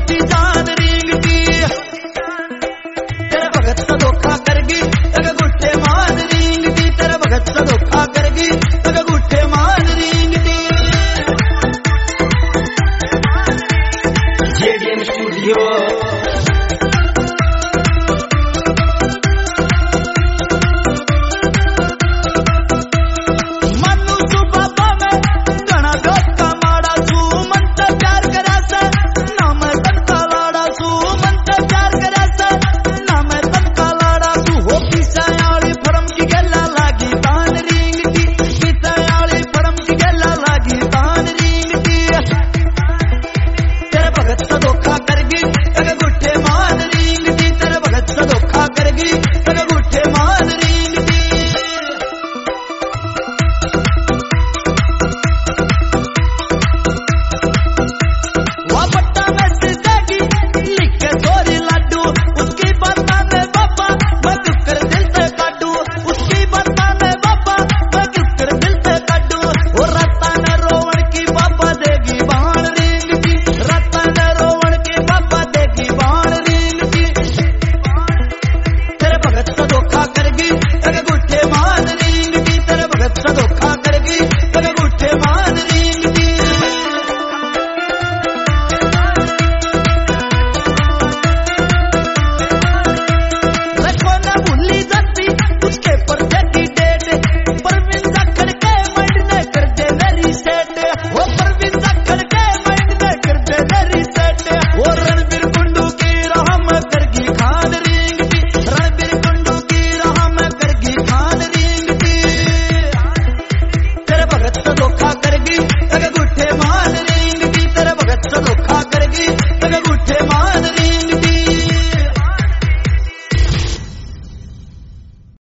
होती जान रींगती। तेरे भगत से धोखा करगी तक गुट्ठे मान रींगती। तेरे भगत से धोखा करगी तक गुट्ठे मान रींगती। जेडीएम स्टूडियो धोखा करगी तक गुट्ठे मान